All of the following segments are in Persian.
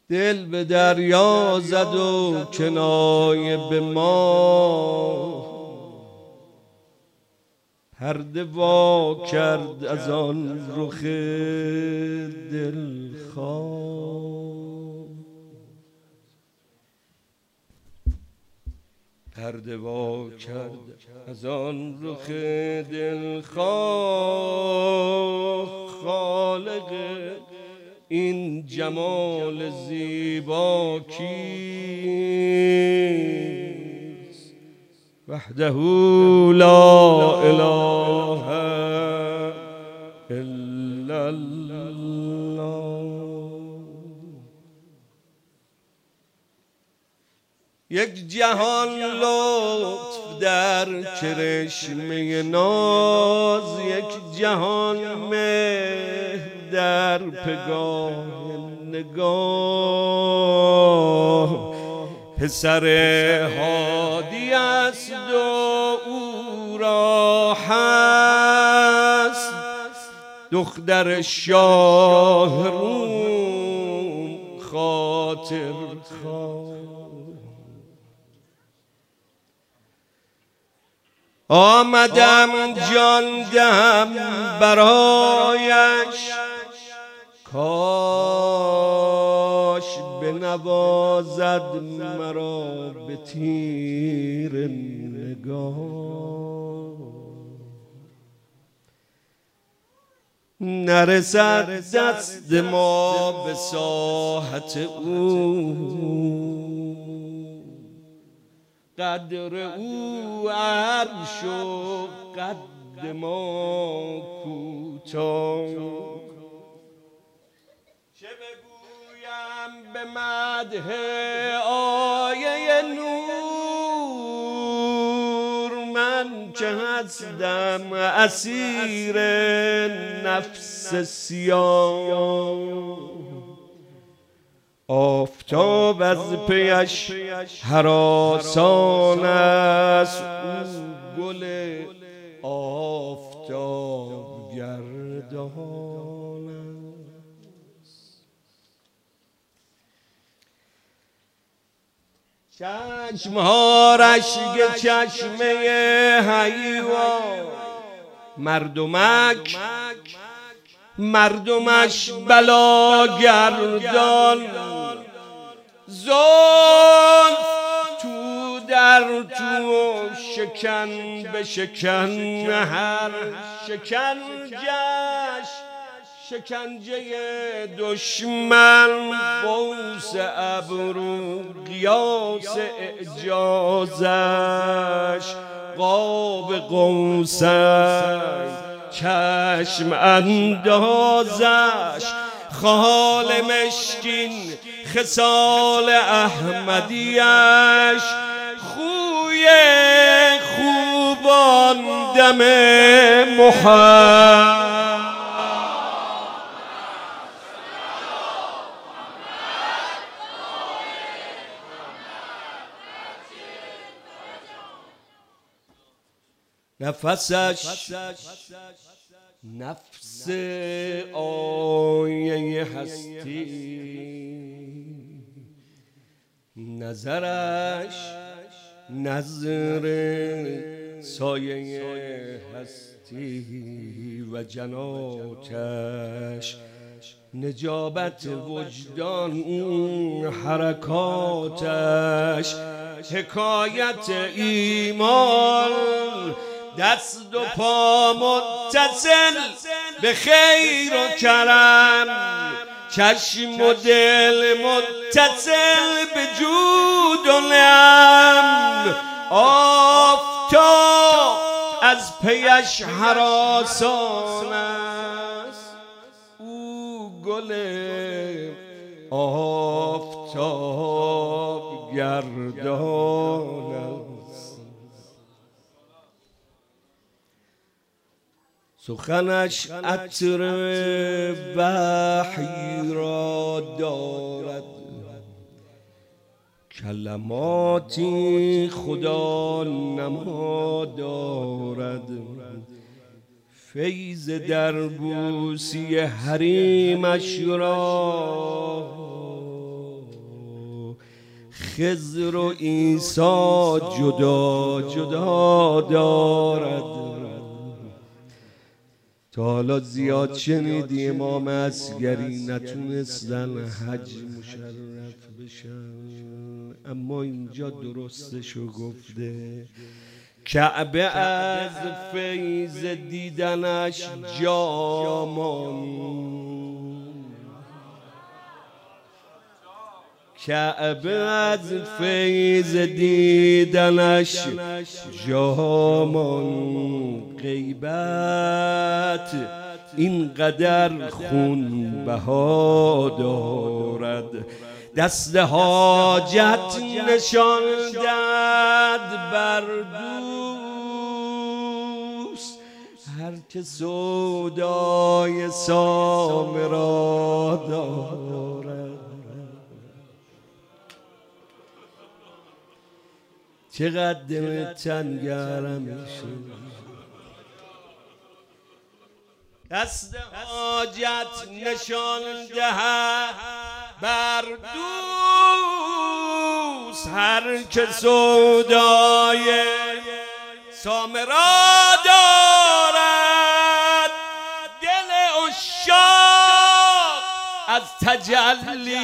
دل به دریا زد و کنایه به ما، پرده وا کرد از آن رخ دلخواه. پرده وا کرد از آن رخ دلخواه. خالق این جمال زیبا کیست؟ وحده لا اله الا الله. یک جهان لطف در کرشمه ناز، یک جهان مهر در پگاه نگاه. پسر هادی است و او را هست، دختر شاه روم خاطر خواه. آمدم جان دهم برایش، کاش بنوازد مرا به تیر نگاه. نرسد دست ما به ساحت او، قدر او عرش و قد ما کوتاه. چه بگویم به مدح آیه نور، من که هستم اسیر نفس سیاه. آفتاب از پیش هراسان است، او گل آفتاب گردان است. چشمها رشک چشمه حیوان، مردمش بلاگردان. زلف تو در تو شکن به شکن، هر شکنجه دشمن. بوس ابرو قیاس اعجازش، قاب قوسین چشم اندازش. خال مشکین خصال احمدیش، خوی خوبان دم محمد. نفسش نفس آیه هستی، نظرش نظر سایه هستی و جناتش نجابت وجدان. حرکاتش حکایت ایمان، دست و پا متصل به خیر و کرم، چشم و دل متصل به جود و نعم. آفتاب از پیش هراسان است، او گل آفتاب گردان است. سخنش عطر وحی را دارد، کلماتی خدا نما دارد. فیض دربوسی حریمش را خضر و عیسی جدا جدا دارد. تا حالا زیاد شنیدی امام عسگری نتونستن حج مشرف بشن، اما اینجا درستشو گفته. کعبه از فیض دیدنش جا ماند، کعبه از فیض دیدنش جا ماند. غیبت اینقدر خون بها دارد، دست حاجت نشان داد بر دوست، هر که سودای سامرا دارد. چقدر دل تنگرم میشه، دست حاجت نشان دهد بر دوست، هر که سودای سامرا دارد. دل عشاق از تجلی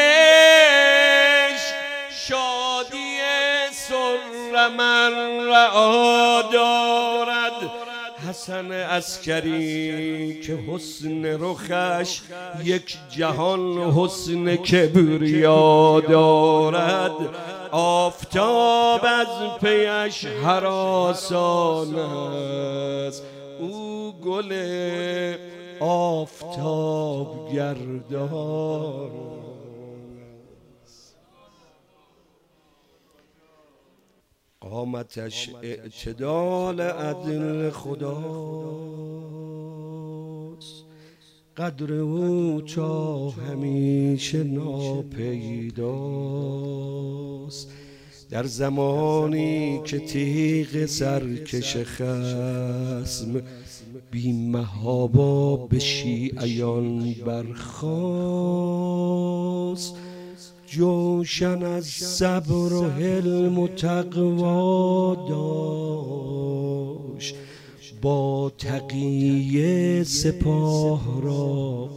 عشق، شادی سر من رعا دارد. حسن عسکری که حسن رخش یک جهان حسن کبریا دارد، آفتاب از پیش هراسان است، او گل آفتاب گردان. قامتش اعتدال عدل خداست، قدر او تا همیشه ناپیداست. در زمانی که تیغ سرکش خصم بی محابا به شیعیان برخاست، جوشن از صبر و حلم و تقوا داشت، با تقیه سپاه را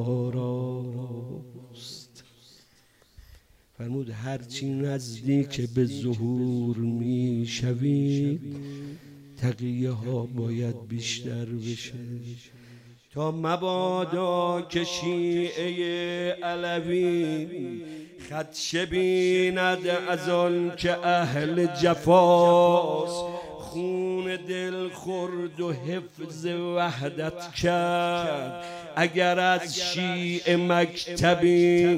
آراست. فرمود هرچی نزدیک به ظهور می شوید، تقیه ها باید بیشتر بشه، تا مبادا که شیعه علوی خدشه بیند از آن که اهل جفاست. خون دل خورد و حفظ وحدت کرد، اگر از شیعه مکتبی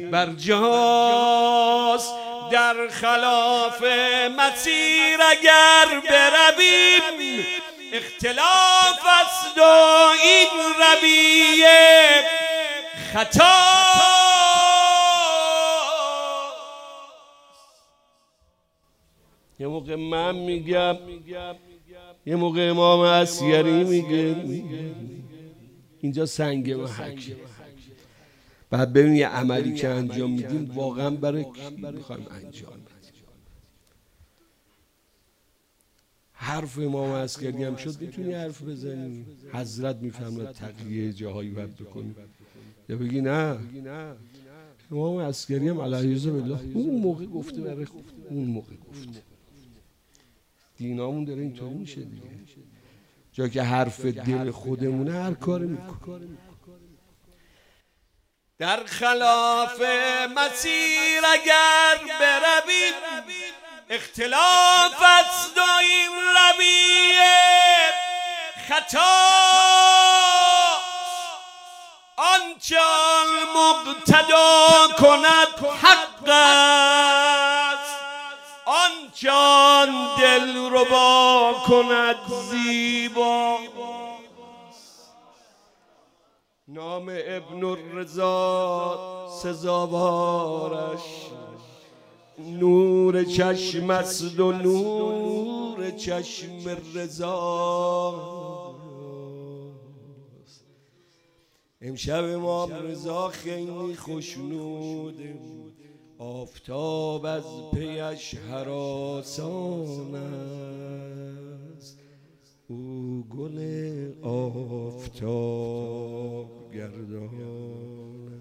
برجاست. در خلاف مسیر اگر برویم، اختلاف است و این رویه خطا. یه موقع من میگم، یه موقع امام عسگری میگه. اینجا سنگ محک، بعد ببین یه عملی که انجام میدیم واقعا برای کی میخوایم انجام بدیم. حرف امام عسگری هم شد میتونی حرف بزنی، حضرت میفهمد تقیه جاهایی باید بکنی، یا بگی نه امام عسگری هم علیه بالله اون موقع گفته، برای اون موقع گفته. دینامون داره اینطوری میشه دیگه، جا که حرف دل خودمونه هر کاری میکنه. در خلاف مسیر اگر بروید، اختلاف است و این رویه خطا. آنچه مقتدا کند حق است، آنچه دل ربا کند زیبا. نام ابن الرضا سزاوارش نور چشم است و نور چشم رضا. امشب امام رضا خیلی خوشنوده، آفتاب از پیش هراسان است، او گل آفتاب گردان.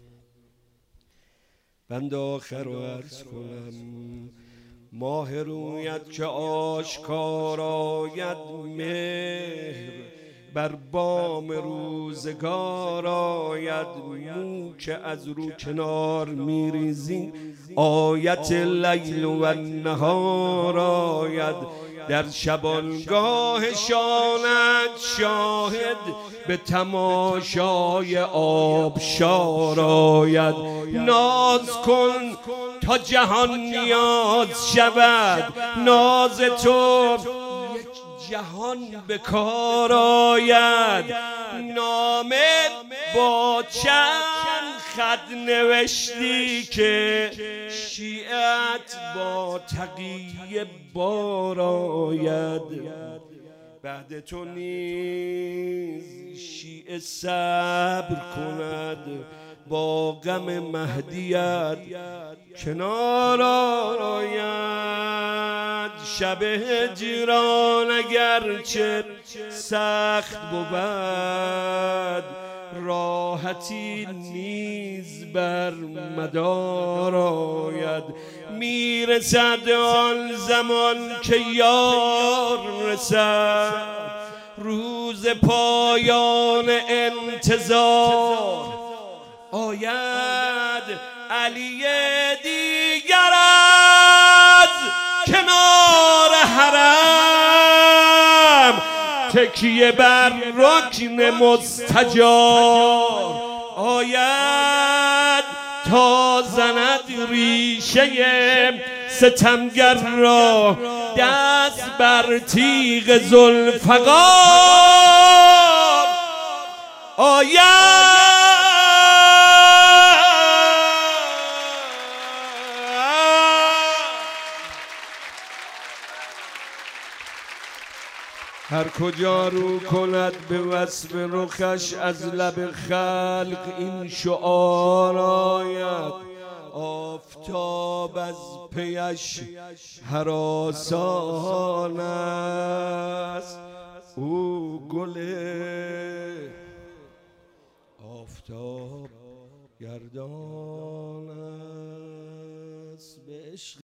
بند آخر رو عرض کنم، ماه رویت که آشکار آید، مهر بر بام روزگار آید. مو که از رو کنار میریزی، آیت لیل و نهار آید. در شبانگاه شانت شاهد، به تماشای آبشار آید. ناز کن تا جهان نیاز شود، ناز تو یک جهان به کار آید. نامه با چند خط نوشتی که شیعت با تقیه بار آید. بعد تو نیز شیعه صبر کند، با غم مهدیت کنار آید. شب هجران اگرچه سخت بود، راحتی نیز بر مدار آید. میرسد آن زمان که یار رسد، روز پایان انتظار آید. علی دیگر از کنار حرم، تکیه بر رکن مستجار آید. تا زند ریشه ستمگر را، دست بر تیغ ذوالفقار آید. هر کجا رو کند به وصف رخش، از لب خلق این شعار آید. آفتاب از پیش هراسان است، او گل آفتاب گردان است. به عشق